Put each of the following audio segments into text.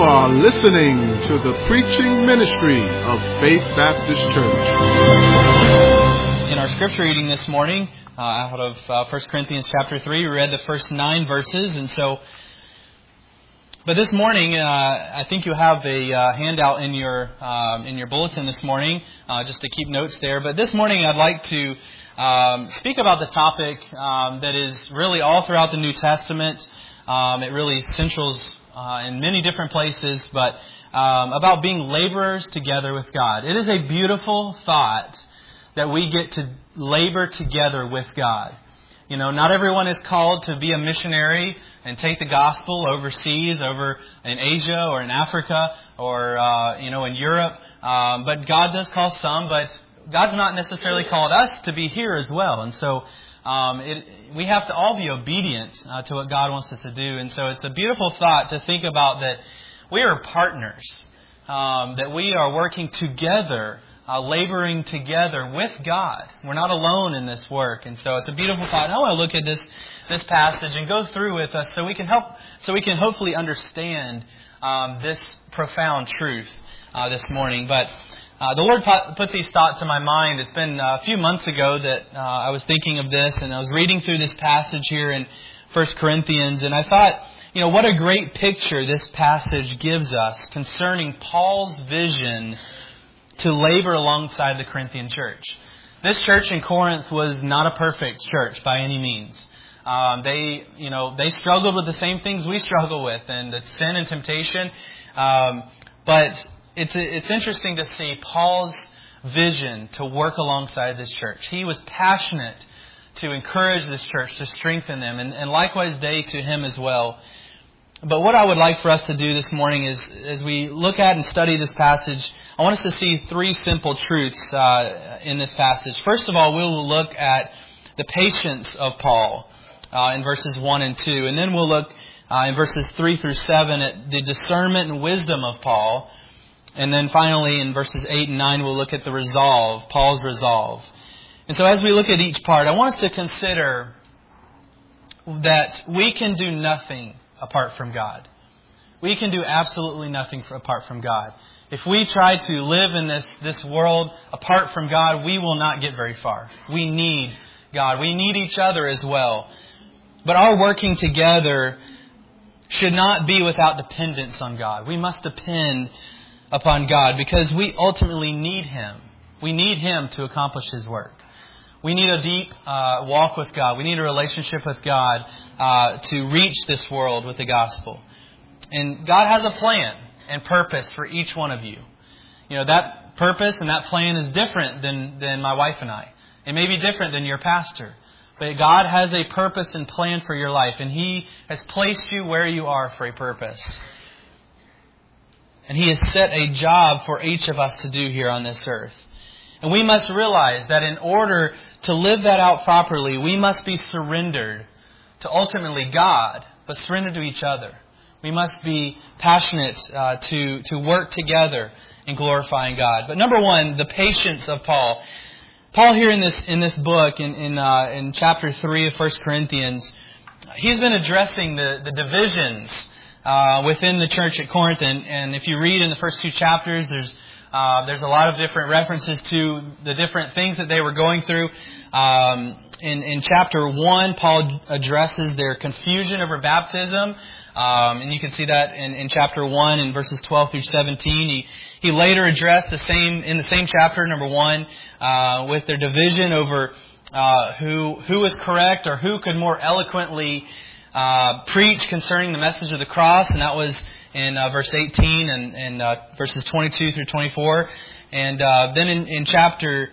are listening to the preaching ministry of Faith Baptist Church. In our scripture reading this morning, out of 1 Corinthians chapter 3, we read the first 9 verses. But this morning, I think you have a handout in your bulletin this morning, just to keep notes there. But this morning, I'd like to speak about the topic that is really all throughout the New Testament. It really centrals in many different places, but about being laborers together with God. It is a beautiful thought that we get to labor together with God. You know, not everyone is called to be a missionary and take the gospel overseas, over in Asia or in Africa or, in Europe. But God does call some, but God's not necessarily called us to be here as well. And so we have to all be obedient to what God wants us to do. And so it's a beautiful thought to think about that we are partners, that we are working together, laboring together with God. We're not alone in this work. And so it's a beautiful thought. And I want to look at this passage and go through with us so we can hopefully understand this profound truth this morning. But the Lord put these thoughts in my mind. It's been a few months ago that I was thinking of this, and I was reading through this passage here in 1 Corinthians, and I thought, what a great picture this passage gives us concerning Paul's vision to labor alongside the Corinthian church. This church in Corinth was not a perfect church by any means. They struggled with the same things we struggle with, and the sin and temptation. But it's interesting to see Paul's vision to work alongside this church. He was passionate to encourage this church, to strengthen them, and likewise they to him as well. But what I would like for us to do this morning is, as we look at and study this passage, I want us to see 3 simple truths in this passage. First of all, we will look at the patience of Paul in verses 1 and 2. And then we'll look in verses 3 through 7 at the discernment and wisdom of Paul. And then finally, in verses 8 and 9, we'll look at the resolve, Paul's resolve. And so as we look at each part, I want us to consider that we can do nothing apart from God. We can do absolutely nothing apart from God. If we try to live in this world apart from God, we will not get very far. We need God. We need each other as well. But our working together should not be without dependence on God. We must depend upon God because we ultimately need Him. We need Him to accomplish His work. We need a deep walk with God. We need a relationship with God to reach this world with the gospel. And God has a plan and purpose for each one of you. That purpose and that plan is different than my wife and I. It may be different than your pastor. But God has a purpose and plan for your life. And He has placed you where you are for a purpose. And He has set a job for each of us to do here on this earth. And we must realize that in order to live that out properly, we must be surrendered to ultimately God, but surrendered to each other. We must be passionate to work together in glorifying God. But number 1, the patience of Paul. Paul here in this book, in chapter 3 of 1 Corinthians, he's been addressing the divisions within the church at Corinth. And if you read in the first 2 chapters, there's a lot of different references to the different things that they were going through. In chapter 1, Paul addresses their confusion over baptism. And you can see that in chapter 1 in verses 12 through 17. He later addressed in the same chapter, number 1, with their division over who was correct or who could more eloquently preach concerning the message of the cross. And that was in verse 18 and verses 22 through 24. And then in chapter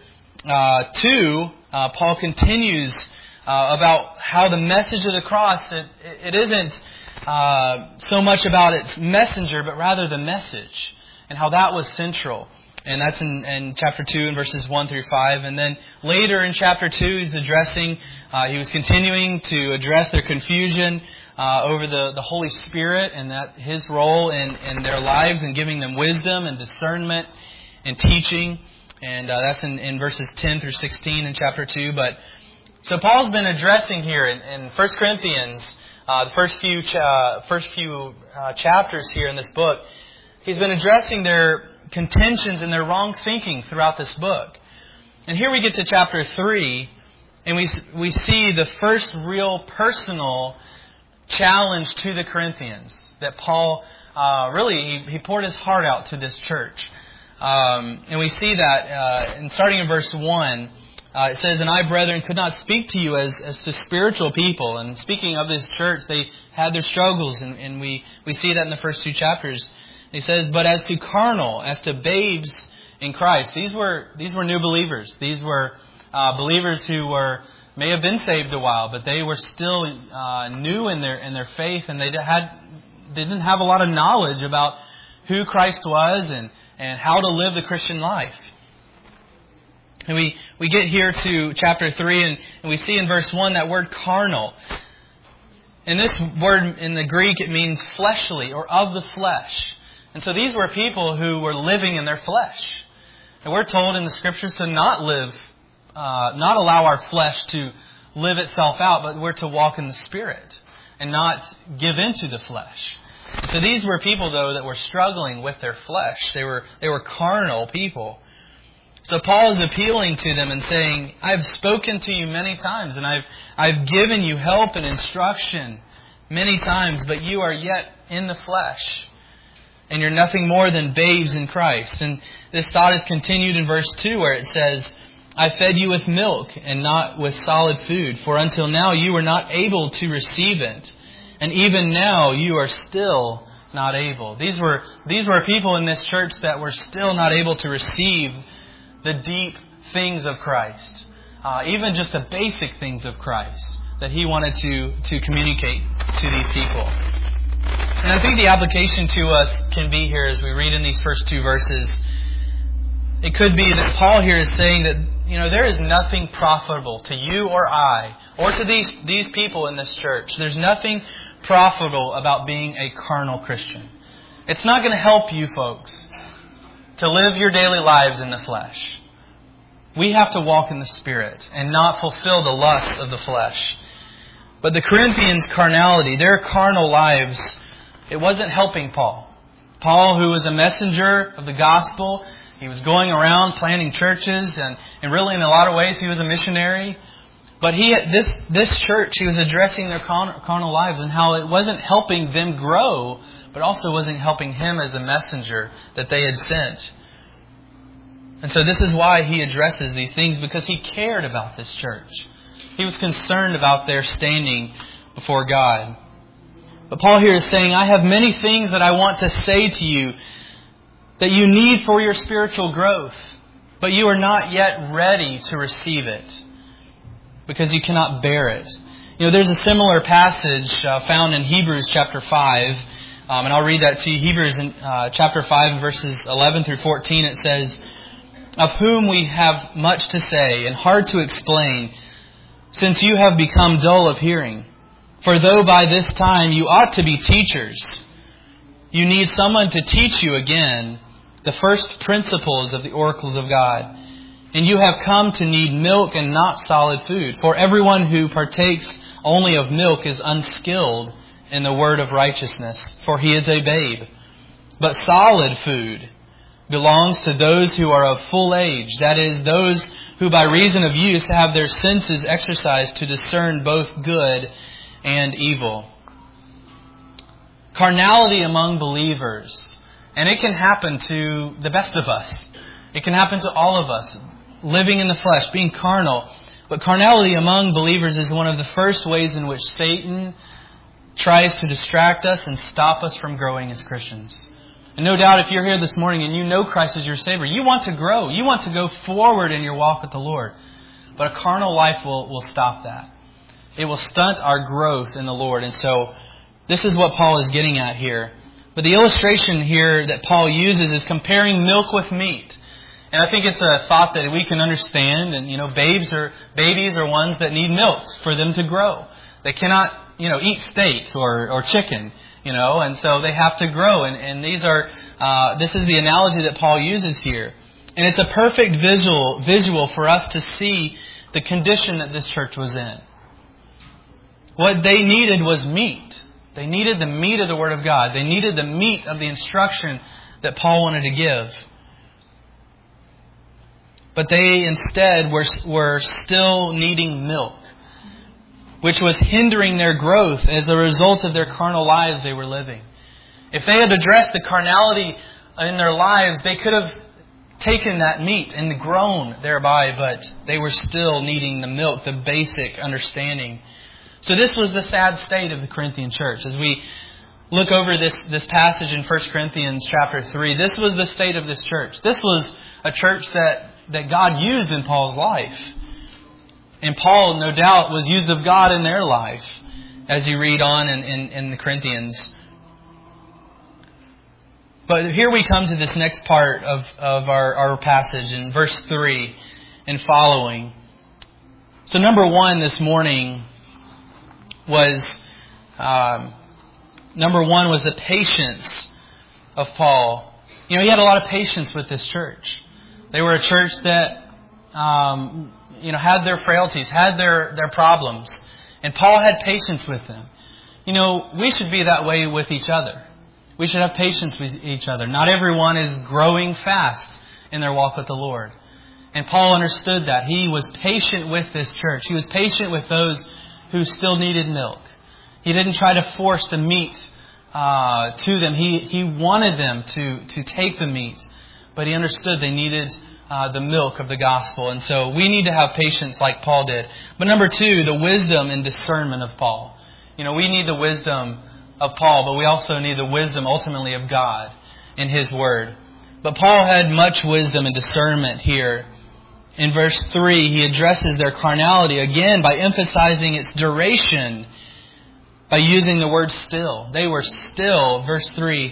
2, Paul continues about how the message of the cross, it isn't so much about its messenger, but rather the message, and how that was central. And that's in chapter 2 and verses 1 through 5. And then later in chapter 2, he was continuing to address their confusion over the Holy Spirit and that His role in their lives and giving them wisdom and discernment and teaching. And that's in verses 10 through 16 in chapter 2. So Paul's been addressing here in 1 Corinthians the first few chapters here in this book, he's been addressing their contentions and their wrong thinking throughout this book. And here we get to chapter 3, and we see the first real personal challenge to the Corinthians that Paul he poured his heart out to this church. And we see that, and starting in verse 1, it says, "And I, brethren, could not speak to you as to spiritual people." And speaking of this church, they had their struggles, and we see that in the first 2 chapters. He says, "But as to carnal, as to babes in Christ." These were new believers. These were believers who may have been saved a while, but they were still new in their faith, and they didn't have a lot of knowledge about who Christ was and how to live the Christian life. And we get here to chapter 3, and we see in verse 1 that word carnal. And this word in the Greek, it means fleshly or of the flesh. And so these were people who were living in their flesh. And we're told in the Scriptures to not allow our flesh to live itself out, but we're to walk in the Spirit and not give into the flesh. So these were people, though, that were struggling with their flesh. They were carnal people. So Paul is appealing to them and saying, "I've spoken to you many times, and I've given you help and instruction many times, but you are yet in the flesh, and you're nothing more than babes in Christ." And this thought is continued in verse 2, where it says, "I fed you with milk and not with solid food, for until now you were not able to receive it, and even now you are still not able." These were people in this church that were still not able to receive the deep things of Christ, even just the basic things of Christ that he wanted to communicate to these people. And I think the application to us can be here as we read in these first 2 verses. It could be that Paul here is saying that, there is nothing profitable to you or I, or to these people in this church. There's nothing profitable about being a carnal Christian. It's not going to help you folks to live your daily lives in the flesh. We have to walk in the Spirit and not fulfill the lusts of the flesh. But the Corinthians' carnality, their carnal lives, it wasn't helping Paul. Paul, who was a messenger of the gospel, he was going around planting churches, and really in a lot of ways he was a missionary. But this church, he was addressing their carnal lives and how it wasn't helping them grow, but also wasn't helping him as the messenger that they had sent. And so this is why he addresses these things, because he cared about this church. He was concerned about their standing before God. But Paul here is saying, "I have many things that I want to say to you that you need for your spiritual growth, but you are not yet ready to receive it because you cannot bear it." There's a similar passage found in Hebrews chapter 5, and I'll read that to you. Hebrews in chapter 5, verses 11 through 14, it says, "Of whom we have much to say and hard to explain, since you have become dull of hearing. For though by this time you ought to be teachers, you need someone to teach you again the first principles of the oracles of God. And you have come to need milk and not solid food. For everyone who partakes only of milk is unskilled in the word of righteousness, for he is a babe. But solid food belongs to those who are of full age, that is, those who by reason of use have their senses exercised to discern both good and evil." Carnality among believers, and it can happen to the best of us. It can happen to all of us, living in the flesh, being carnal. But carnality among believers is one of the first ways in which Satan tries to distract us and stop us from growing as Christians. And no doubt if you're here this morning and you know Christ as your Savior, you want to grow. You want to go forward in your walk with the Lord. But a carnal life will stop that. It will stunt our growth in the Lord. And so this is what Paul is getting at here. But the illustration here that Paul uses is comparing milk with meat. And I think it's a thought that we can understand. And, babies are ones that need milk for them to grow. They cannot, eat steak or chicken, and so they have to grow. And this is the analogy that Paul uses here. And it's a perfect visual for us to see the condition that this church was in. What they needed was meat. They needed the meat of the Word of God. They needed the meat of the instruction that Paul wanted to give. But they instead were still needing milk, which was hindering their growth as a result of their carnal lives they were living. If they had addressed the carnality in their lives, they could have taken that meat and grown thereby, but they were still needing the milk, the basic understanding. So this was the sad state of the Corinthian church. As we look over this passage in 1 Corinthians chapter 3, this was the state of this church. This was a church that God used in Paul's life. And Paul, no doubt, was used of God in their life, as you read on in the Corinthians. But here we come to this next part of our passage in verse 3 and following. So number one this morning was the patience of Paul. He had a lot of patience with this church. They were a church that had their frailties, had their problems. And Paul had patience with them. We should be that way with each other. We should have patience with each other. Not everyone is growing fast in their walk with the Lord. And Paul understood that. He was patient with this church. He was patient with those who still needed milk. He didn't try to force the meat to them. He wanted them to take the meat. But he understood they needed the milk of the gospel. And so we need to have patience like Paul did. But number two, the wisdom and discernment of Paul. We need the wisdom of Paul, but we also need the wisdom ultimately of God in His Word. But Paul had much wisdom and discernment here. In verse 3, he addresses their carnality again by emphasizing its duration by using the word still. They were still, verse 3,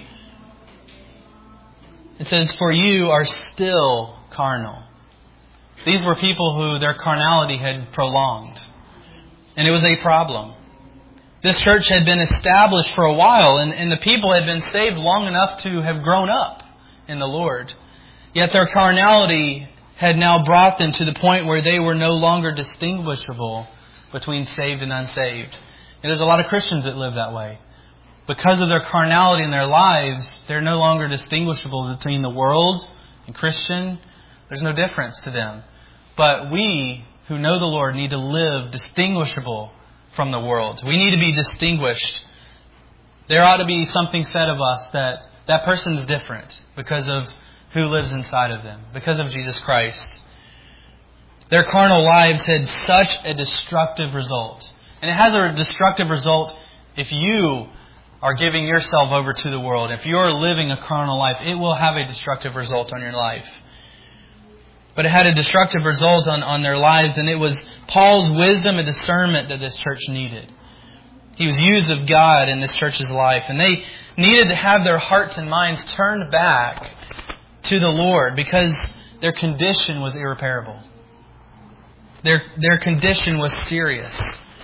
it says, "For you are still carnal." These were people who their carnality had prolonged. And it was a problem. This church had been established for a while, and the people had been saved long enough to have grown up in the Lord. Yet their carnality had now brought them to the point where they were no longer distinguishable between saved and unsaved. And there's a lot of Christians that live that way. Because of their carnality in their lives, they're no longer distinguishable between the world and Christian. There's no difference to them. But we who know the Lord need to live distinguishable from the world. We need to be distinguished. There ought to be something said of us that person's different because of who lives inside of them, because of Jesus Christ. Their carnal lives had such a destructive result. And it has a destructive result if you are giving yourself over to the world. If you're living a carnal life, it will have a destructive result on your life. But it had a destructive result on their lives, and it was Paul's wisdom and discernment that this church needed. He was used of God in this church's life, and they needed to have their hearts and minds turned back to the Lord because their condition was irreparable. Their condition was serious.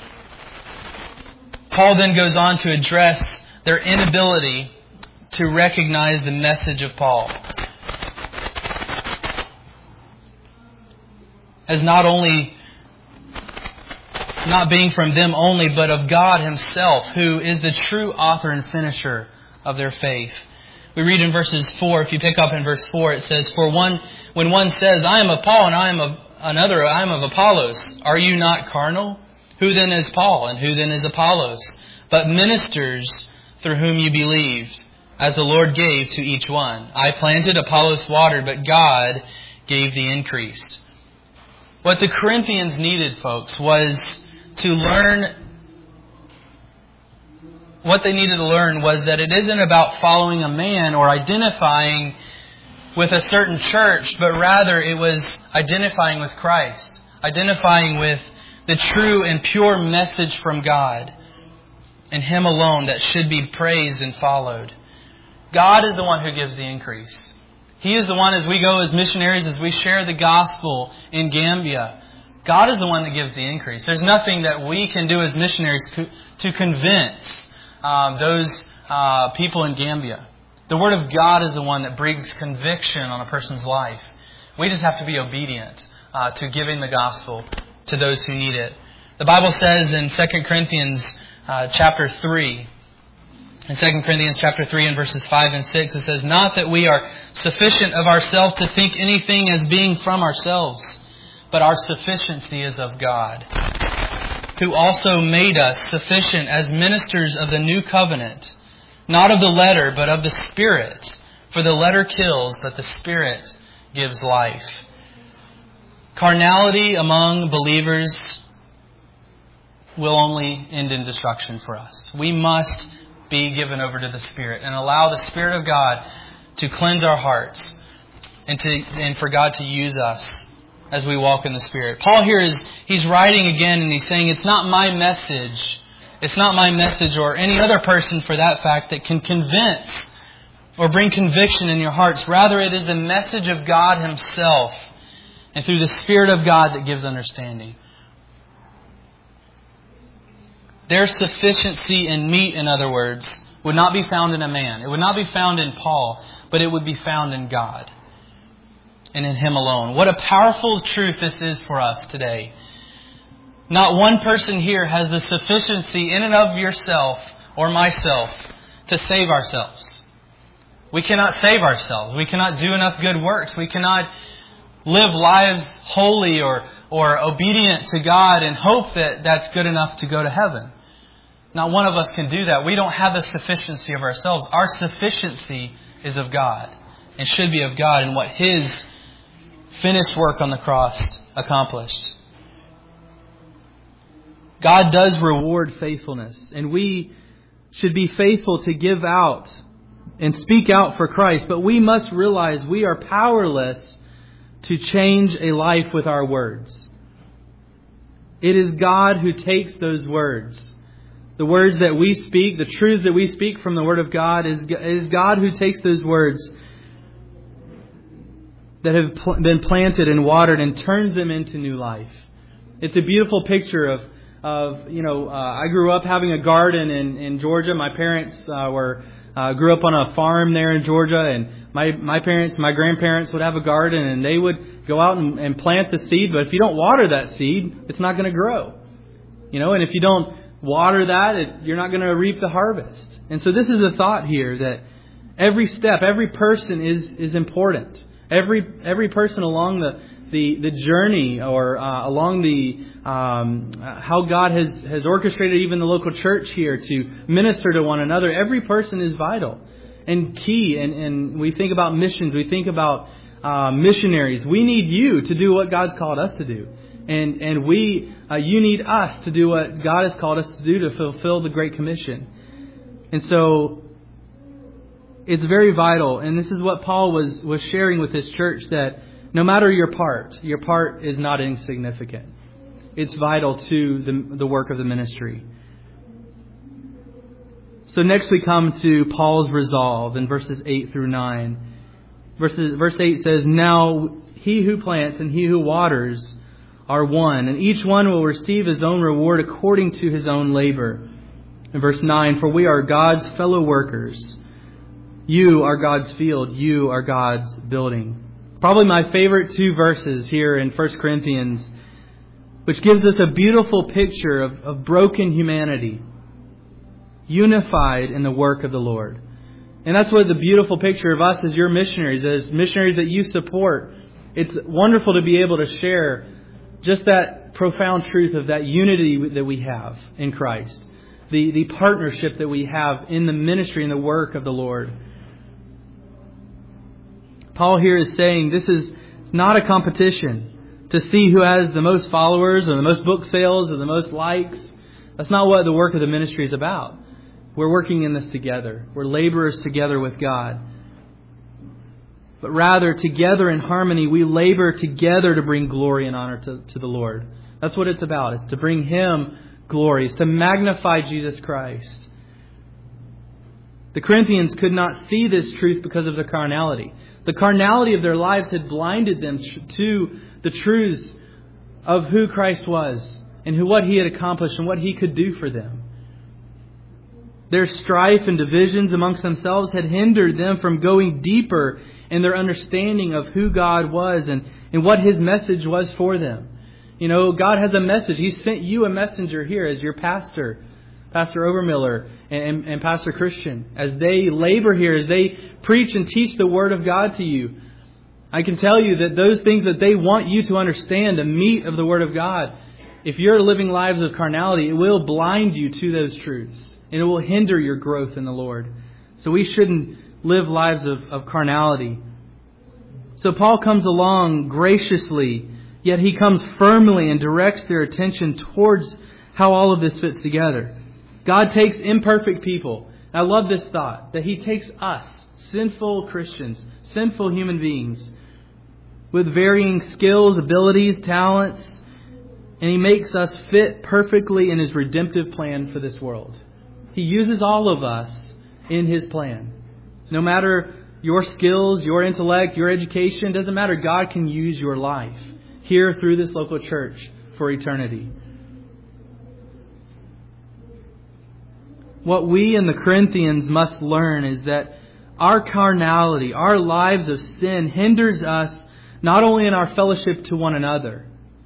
Paul then goes on to address their inability to recognize the message of Paul as not being from them only, but of God Himself, who is the true author and finisher of their faith. We read in verses 4, if you pick up in verse 4, it says, when one says, "I am of Paul, and I am of another, I am of Apollos, are you not carnal? Who then is Paul, and who then is Apollos? But ministers through whom you believed, as the Lord gave to each one. I planted, Apollos watered, but God gave the increase." What the Corinthians needed, folks, was to learn. What they needed to learn was that it isn't about following a man or identifying with a certain church, but rather it was identifying with Christ, identifying with the true and pure message from God, and Him alone that should be praised and followed. God is the one who gives the increase. He is the one, as we go as missionaries, as we share the gospel in Gambia, God is the one that gives the increase. There's nothing that we can do as missionaries to convince those people in Gambia. The Word of God is the one that brings conviction on a person's life. We just have to be obedient to giving the gospel to those who need it. The Bible says in 2 Corinthians chapter 3, in 2 Corinthians chapter 3 and verses 5 and 6, it says, "Not that we are sufficient of ourselves to think anything as being from ourselves, but our sufficiency is of God, who also made us sufficient as ministers of the new covenant, not of the letter, but of the Spirit. For the letter kills, but the Spirit gives life." Carnality among believers will only end in destruction for us. We must be given over to the Spirit and allow the Spirit of God to cleanse our hearts and for God to use us as we walk in the Spirit. Paul here he's writing again and he's saying, it's not my message. It's not my message or any other person for that fact that can convince or bring conviction in your hearts. Rather, it is the message of God Himself and through the Spirit of God that gives understanding. Their sufficiency in meat, in other words, would not be found in a man. It would not be found in Paul, but it would be found in God and in Him alone. What a powerful truth this is for us today. Not one person here has the sufficiency in and of yourself or myself to save ourselves. We cannot save ourselves. We cannot do enough good works. We cannot live lives holy or obedient to God and hope that that's good enough to go to heaven. Not one of us can do that. We don't have the sufficiency of ourselves. Our sufficiency is of God and should be of God and what His finished work on the cross accomplished. God does reward faithfulness, and we should be faithful to give out and speak out for Christ, but we must realize we are powerless to change a life with our words. It is God who takes those words. The words that we speak, the truths that we speak from the Word of God, is God who takes those words that have been planted and watered and turns them into new life. It's a beautiful picture of I grew up having a garden in Georgia. My parents grew up on a farm there in Georgia, and my grandparents would have a garden, and they would go out and plant the seed. But if you don't water that seed, it's not going to grow. And if you don't water that, you're not going to reap the harvest. And so this is a thought here that every step, every person is important. Every person along the journey or along the how God has orchestrated even the local church here to minister to one another. Every person is vital and key. And we think about missions. We think about missionaries. We need you to do what God's called us to do. And you need us to do what God has called us to do to fulfill the Great Commission. And so it's very vital. And this is what Paul was sharing with his church, that no matter your part is not insignificant. It's vital to the work of the ministry. So next we come to Paul's resolve in verses 8 through 9. Verse 8 says, "Now he who plants and he who waters are one, and each one will receive his own reward according to his own labor." In verse 9, "For we are God's fellow workers. You are God's field. You are God's building." Probably my favorite two verses here in 1 Corinthians, which gives us a beautiful picture of broken humanity, unified in the work of the Lord. And that's what the beautiful picture of us as your missionaries, as missionaries that you support. It's wonderful to be able to share just that profound truth of that unity that we have in Christ. The partnership that we have in the ministry and the work of the Lord. Paul here is saying this is not a competition to see who has the most followers or the most book sales or the most likes. That's not what the work of the ministry is about. We're working in this together. We're laborers together with God. But rather, together in harmony, we labor together to bring glory and honor to the Lord. That's what it's about. It's to bring Him glory. It's to magnify Jesus Christ. The Corinthians could not see this truth because of their carnality. The carnality of their lives had blinded them to the truths of who Christ was and what He had accomplished and what He could do for them. Their strife and divisions amongst themselves had hindered them from going deeper in their understanding of who God was and what His message was for them. God has a message. He sent you a messenger here as your pastor, Pastor Overmiller and Pastor Christian, as they labor here, as they preach and teach the Word of God to you. I can tell you that those things that they want you to understand, the meat of the Word of God, if you're living lives of carnality, it will blind you to those truths. And it will hinder your growth in the Lord. So we shouldn't live lives of carnality. So Paul comes along graciously, yet he comes firmly and directs their attention towards how all of this fits together. God takes imperfect people. I love this thought, that He takes us, sinful Christians, sinful human beings, with varying skills, abilities, talents, and He makes us fit perfectly in His redemptive plan for this world. He uses all of us in His plan. No matter your skills, your intellect, your education, doesn't matter. God can use your life here through this local church for eternity. What we in the Corinthians must learn is that our carnality, our lives of sin, hinders us not only in our fellowship to one another,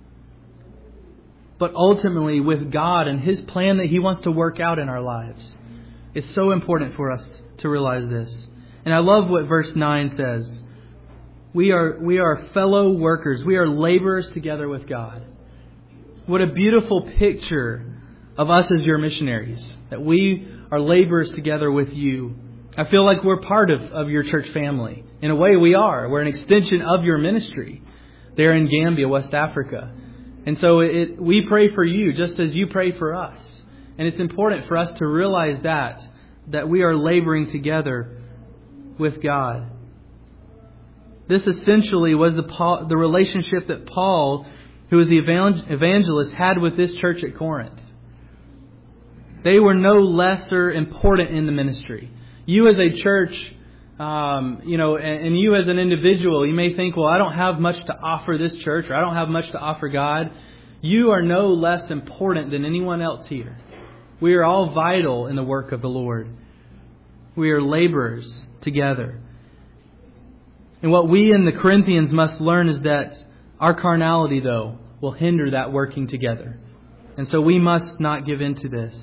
but ultimately with God and His plan that He wants to work out in our lives. It's so important for us to realize this. And I love what verse 9 says. We are fellow workers. We are laborers together with God. What a beautiful picture of us as your missionaries. That we are laborers together with you. I feel like we're part of your church family. In a way we are. We're an extension of your ministry there in Gambia, West Africa. And so we pray for you just as you pray for us. And it's important for us to realize that we are laboring together with God. This essentially was the relationship that Paul, who was the evangelist, had with this church at Corinth. They were no lesser important in the ministry. You as a church, and you as an individual, you may think, well, I don't have much to offer this church, or I don't have much to offer God. You are no less important than anyone else here. We are all vital in the work of the Lord. We are laborers together. And what we in the Corinthians must learn is that our carnality, though, will hinder that working together. And so we must not give in to this.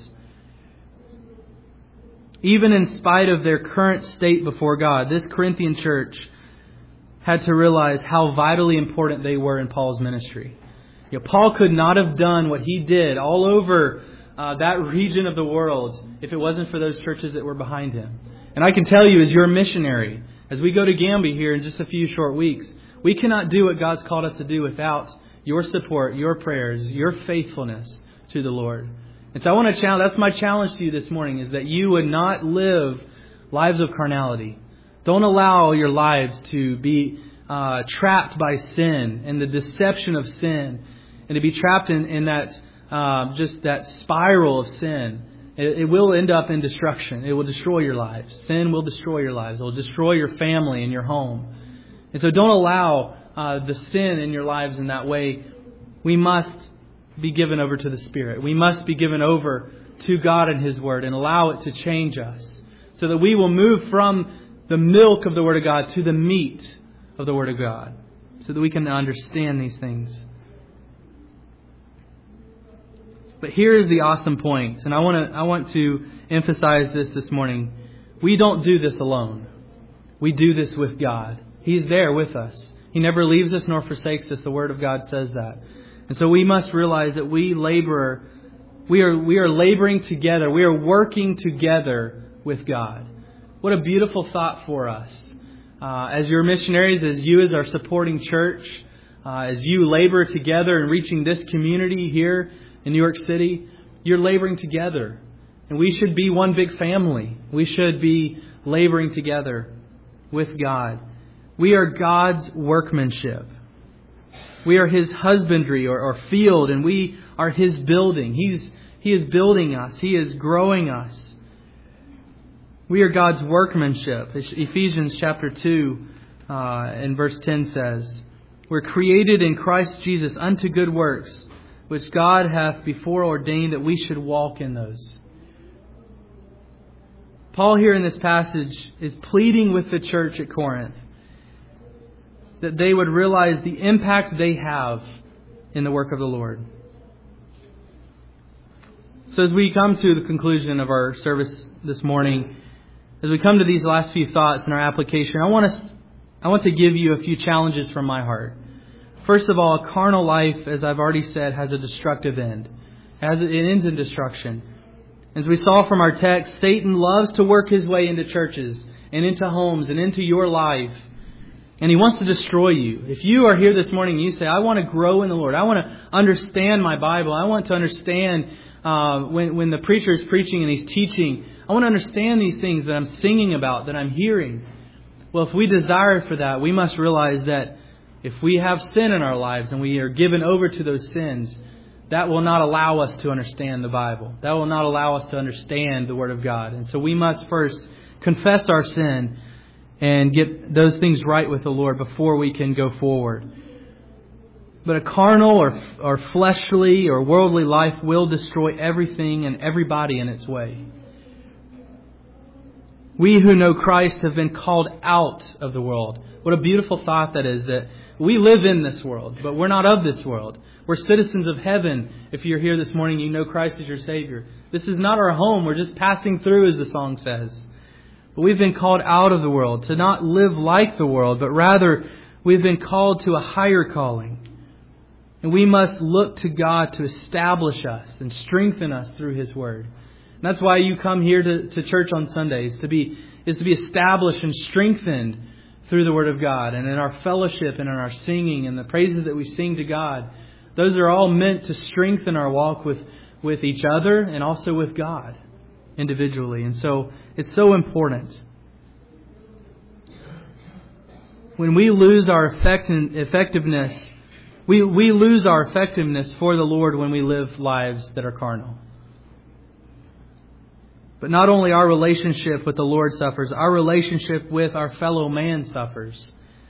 Even in spite of their current state before God, this Corinthian church had to realize how vitally important they were in Paul's ministry. Paul could not have done what he did all over that region of the world if it wasn't for those churches that were behind him. And I can tell you, as your missionary, as we go to Gambia here in just a few short weeks, we cannot do what God's called us to do without your support, your prayers, your faithfulness to the Lord. And so I want to challenge, that's my challenge to you this morning, is that you would not live lives of carnality. Don't allow your lives to be trapped by sin and the deception of sin, and to be trapped in that just that spiral of sin. It will end up in destruction. It will destroy your lives. Sin will destroy your lives. It will destroy your family and your home. And so don't allow the sin in your lives in that way. We must be given over to the Spirit. We must be given over to God and His Word and allow it to change us, so that we will move from the milk of the Word of God to the meat of the Word of God, so that we can understand these things. But here is the awesome point, and I want to emphasize this morning. We don't do this alone. We do this with God. He's there with us. He never leaves us nor forsakes us. The Word of God says that. And so we must realize that we are laboring together. We are working together with God. What a beautiful thought for us. As your missionaries, as you as our supporting church, as you labor together in reaching this community here in New York City, you're laboring together. And we should be one big family. We should be laboring together with God. We are God's workmanship. We are His husbandry or field, and we are His building. He is building us. He is growing us. We are God's workmanship. Ephesians chapter 2 and verse 10 says, we're created in Christ Jesus unto good works, which God hath before ordained that we should walk in those. Paul here in this passage is pleading with the church at Corinth that they would realize the impact they have in the work of the Lord. So as we come to the conclusion of our service this morning, as we come to these last few thoughts in our application, I want to give you a few challenges from my heart. First of all, a carnal life, as I've already said, has a destructive end. It ends in destruction. As we saw from our text, Satan loves to work his way into churches and into homes and into your life. And he wants to destroy you. If you are here this morning and you say, I want to grow in the Lord. I want to understand my Bible. I want to understand when the preacher is preaching and he's teaching. I want to understand these things that I'm singing about, that I'm hearing. Well, if we desire for that, we must realize that if we have sin in our lives and we are given over to those sins, that will not allow us to understand the Bible. That will not allow us to understand the Word of God. And so we must first confess our sin and get those things right with the Lord before we can go forward. But a carnal or fleshly or worldly life will destroy everything and everybody in its way. We who know Christ have been called out of the world. What a beautiful thought that is, that we live in this world, but we're not of this world. We're citizens of heaven. If you're here this morning, you know Christ as your Savior. This is not our home. We're just passing through, as the song says. But we've been called out of the world, to not live like the world, but rather we've been called to a higher calling. And we must look to God to establish us and strengthen us through His Word. And that's why you come here to church on Sundays, to be established and strengthened through the Word of God, and in our fellowship and in our singing and the praises that we sing to God. Those are all meant to strengthen our walk with each other and also with God individually. And so it's so important. When we lose our effectiveness, we lose our effectiveness for the Lord when we live lives that are carnal. But not only our relationship with the Lord suffers, our relationship with our fellow man suffers.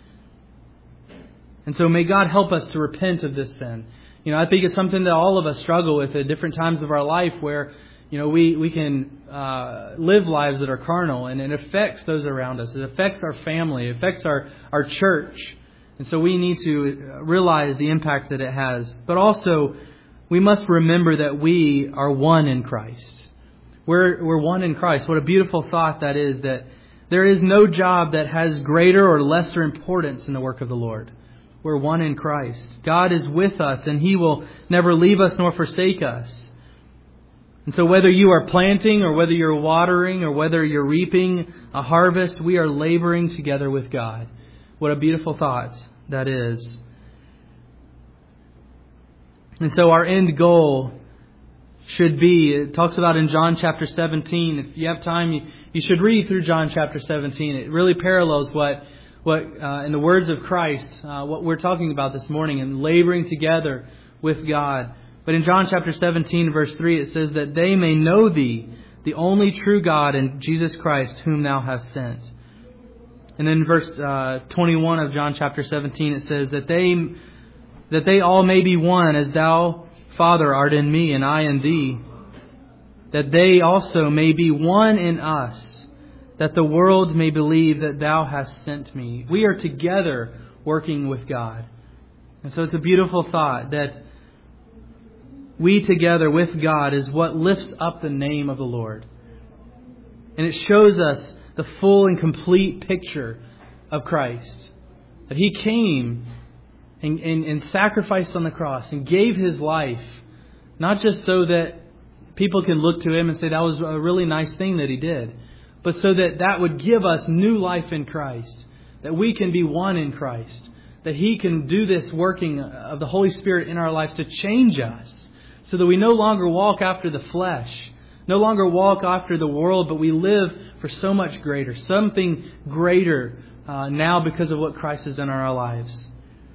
And so may God help us to repent of this sin. I think it's something that all of us struggle with at different times of our life where, we can live lives that are carnal, and it affects those around us. It affects our family. It affects our church. And so we need to realize the impact that it has. But also, we must remember that we are one in Christ. We're one in Christ. What a beautiful thought that is, that there is no job that has greater or lesser importance in the work of the Lord. We're one in Christ. God is with us, and He will never leave us nor forsake us. And so whether you are planting or whether you're watering or whether you're reaping a harvest, we are laboring together with God. What a beautiful thought that is. And so our end goal should be, it talks about in John chapter 17. If you have time, you should read through John chapter 17. It really parallels what in the words of Christ, what we're talking about this morning, and laboring together with God. But in John chapter 17, verse 3, it says that they may know Thee, the only true God, and Jesus Christ, whom Thou hast sent. And then in verse 21 of John chapter 17, it says that they all may be one, as Thou, Father, art in me, and I in Thee, that they also may be one in us, that the world may believe that Thou hast sent me. We are together working with God. And so it's a beautiful thought that we together with God is what lifts up the name of the Lord. And it shows us the full and complete picture of Christ. That He came and sacrificed on the cross and gave His life, not just so that people can look to Him and say that was a really nice thing that He did, but so that would give us new life in Christ, that we can be one in Christ, that He can do this working of the Holy Spirit in our lives to change us, so that we no longer walk after the flesh, no longer walk after the world, but we live for so much greater, something greater now because of what Christ has done in our lives.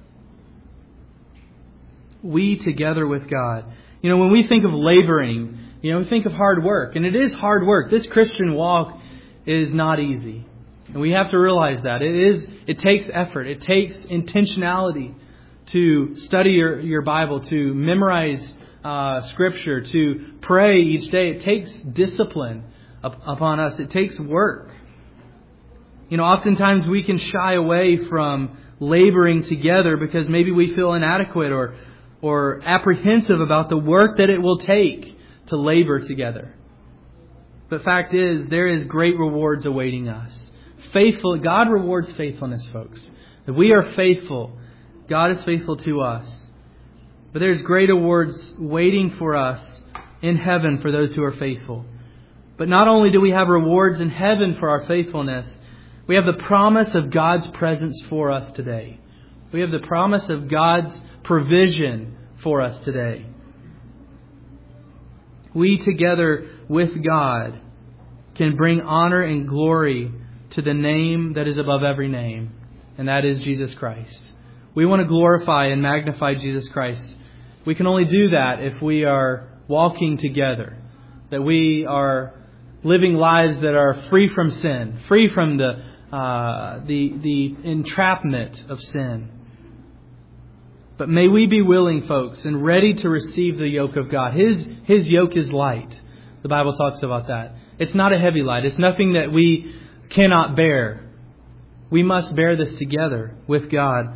We together with God. When we think of laboring, we think of hard work, and it is hard work. This Christian walk is not easy. And we have to realize that. It takes effort. It takes intentionality to study your Bible, to memorize Scripture, to pray each day. It takes discipline upon us. It takes work. Oftentimes we can shy away from laboring together because maybe we feel inadequate, or or apprehensive about the work that it will take to labor together. But fact is, there is great rewards awaiting us. God rewards faithfulness, folks. If we are faithful, God is faithful to us. But there's great rewards waiting for us in heaven for those who are faithful. But not only do we have rewards in heaven for our faithfulness, we have the promise of God's presence for us today. We have the promise of God's provision for us today. We together with God can bring honor and glory to the name that is above every name, and that is Jesus Christ. We want to glorify and magnify Jesus Christ. We can only do that if we are walking together, that we are living lives that are free from sin, free from the entrapment of sin. But may we be willing, folks, and ready to receive the yoke of God. His yoke is light. The Bible talks about that. It's not a heavy light. It's nothing that we cannot bear. We must bear this together with God.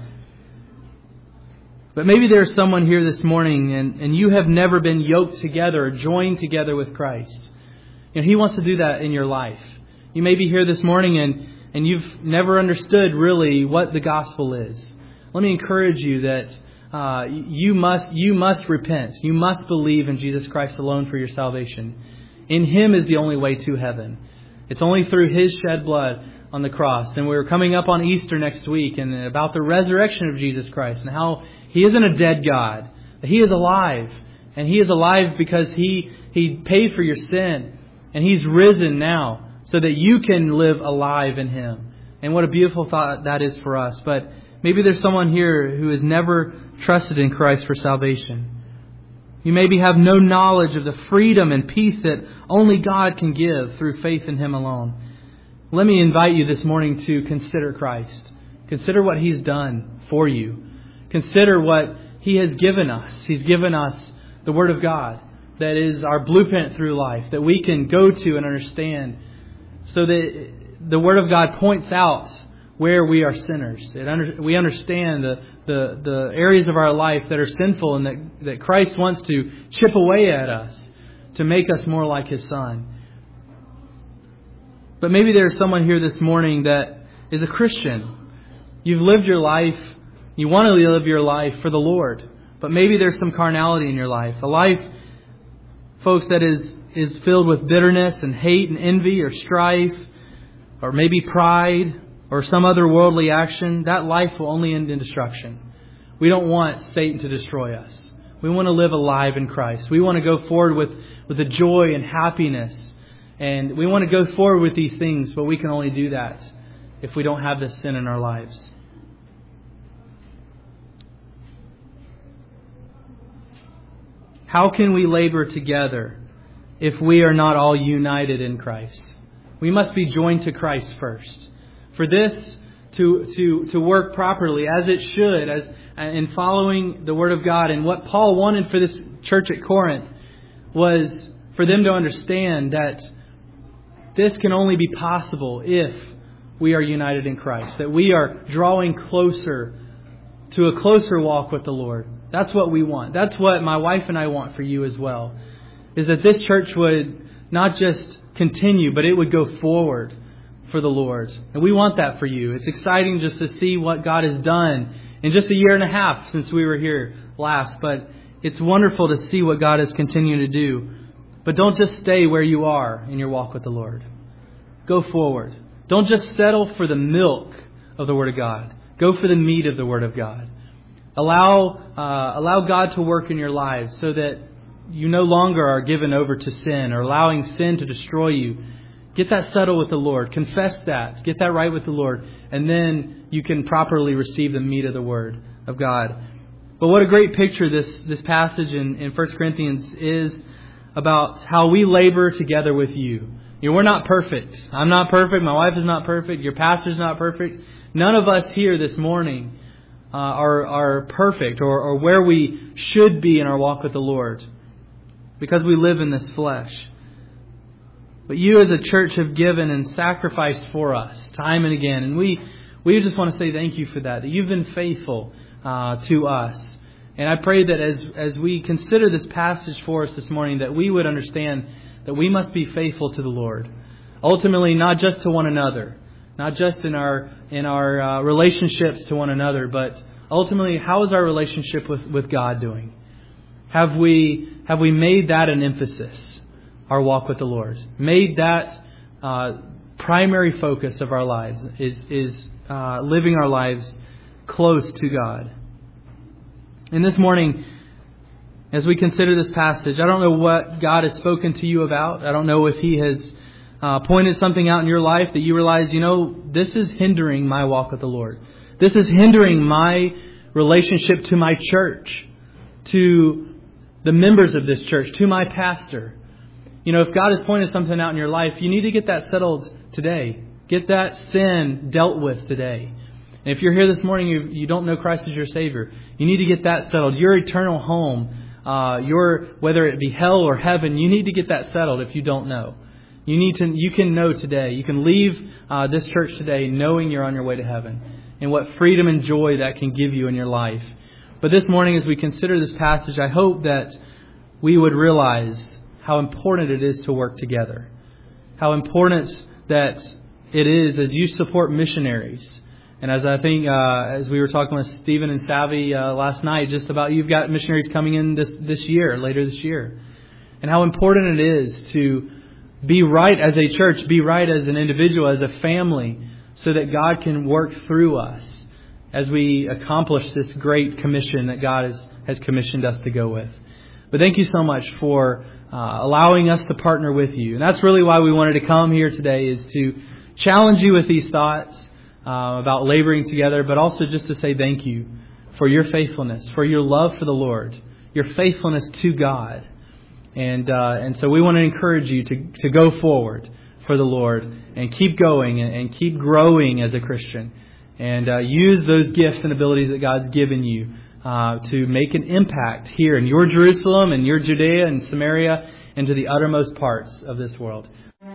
But maybe there's someone here this morning and you have never been yoked together or joined together with Christ. And He wants to do that in your life. You may be here this morning and you've never understood really what the gospel is. Let me encourage you that you must repent. You must believe in Jesus Christ alone for your salvation. In Him is the only way to heaven. It's only through His shed blood on the cross. And we're coming up on Easter next week and about the resurrection of Jesus Christ and how He isn't a dead God. He is alive. And He is alive because He paid for your sin. And He's risen now so that you can live alive in Him. And what a beautiful thought that is for us. But maybe there's someone here who has never trusted in Christ for salvation. You maybe have no knowledge of the freedom and peace that only God can give through faith in Him alone. Let me invite you this morning to consider Christ. Consider what He's done for you. Consider what He has given us. He's given us the Word of God that is our blueprint through life that we can go to and understand, so that the Word of God points out where we are sinners. We understand the areas of our life that are sinful and that Christ wants to chip away at us to make us more like His Son. But maybe there's someone here this morning that is a Christian. You've lived your life. You want to live your life for the Lord. But maybe there's some carnality in your life. A life, folks, that is filled with bitterness and hate and envy or strife or maybe pride or some other worldly action. That life will only end in destruction. We don't want Satan to destroy us. We want to live alive in Christ. We want to go forward with the joy and happiness. And we want to go forward with these things, but we can only do that if we don't have this sin in our lives. How can we labor together if we are not all united in Christ? We must be joined to Christ first. For this to work properly as it should, as in following the Word of God. And what Paul wanted for this church at Corinth was for them to understand that this can only be possible if we are united in Christ. That we are drawing closer to a closer walk with the Lord. That's what we want. That's what my wife and I want for you as well. Is that this church would not just continue, but it would go forward for the Lord. And we want that for you. It's exciting just to see what God has done in just a year and a half since we were here last. But it's wonderful to see what God has continued to do. But don't just stay where you are in your walk with the Lord. Go forward. Don't just settle for the milk of the Word of God. Go for the meat of the Word of God. Allow God to work in your lives so that you no longer are given over to sin or allowing sin to destroy you. Get that settled with the Lord. Confess that. Get that right with the Lord. And then you can properly receive the meat of the Word of God. But what a great picture this passage in 1 Corinthians is about how we labor together with you. We're not perfect. I'm not perfect. My wife is not perfect. Your pastor's not perfect. None of us here this morning are perfect or where we should be in our walk with the Lord, because we live in this flesh. But you as a church have given and sacrificed for us time and again. And we just want to say thank you for that you've been faithful to us. And I pray that as we consider this passage for us this morning, that we would understand that we must be faithful to the Lord. Ultimately, not just to one another, not just in our relationships to one another, but ultimately, how is our relationship with God doing? Have we made that an emphasis, our walk with the Lord? Made that primary focus of our lives is living our lives close to God. And this morning, as we consider this passage, I don't know what God has spoken to you about. I don't know if He has pointed something out in your life that you realize, this is hindering my walk with the Lord. This is hindering my relationship to my church, to the members of this church, to my pastor. If God has pointed something out in your life, you need to get that settled today. Get that sin dealt with today. And if you're here this morning, you don't know Christ as your Savior, you need to get that settled. Your eternal home, whether it be hell or heaven, you need to get that settled if you don't know. You can know today. You can leave this church today knowing you're on your way to heaven, and what freedom and joy that can give you in your life. But this morning, as we consider this passage, I hope that we would realize how important it is to work together. How important that it is as you support missionaries. And as I think, as we were talking with Stephen and Savvy last night, just about you've got missionaries coming in later this year. And how important it is to be right as a church, be right as an individual, as a family, so that God can work through us as we accomplish this great commission that God has commissioned us to go with. But thank you so much for allowing us to partner with you. And that's really why we wanted to come here today, is to challenge you with these thoughts about laboring together, but also just to say thank you for your faithfulness, for your love for the Lord, your faithfulness to God. And so we want to encourage you to go forward for the Lord and keep going and keep growing as a Christian, and use those gifts and abilities that God's given you to make an impact here in your Jerusalem and your Judea and Samaria and to the uttermost parts of this world.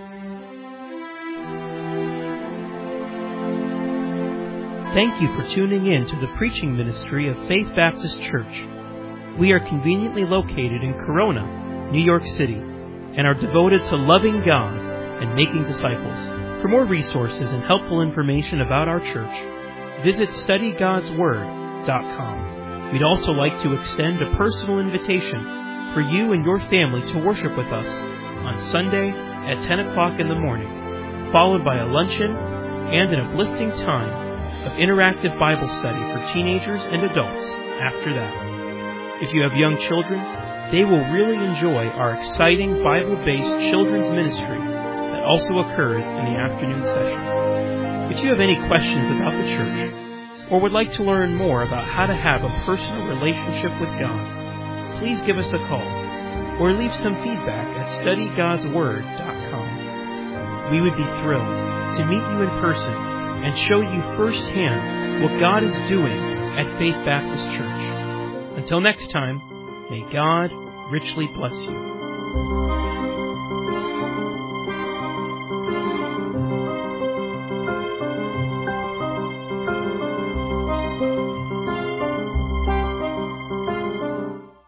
Thank you for tuning in to the preaching ministry of Faith Baptist Church. We are conveniently located in Corona, New York City, and are devoted to loving God and making disciples. For more resources and helpful information about our church, visit studygodsword.com. We'd also like to extend a personal invitation for you and your family to worship with us on Sunday at 10 o'clock in the morning, followed by a luncheon and an uplifting time of interactive Bible study for teenagers and adults after that. If you have young children, they will really enjoy our exciting Bible-based children's ministry that also occurs in the afternoon session. If you have any questions about the church, or would like to learn more about how to have a personal relationship with God, please give us a call or leave some feedback at studygodsword.com. We would be thrilled to meet you in person and show you firsthand what God is doing at Faith Baptist Church. Until next time, may God richly bless you.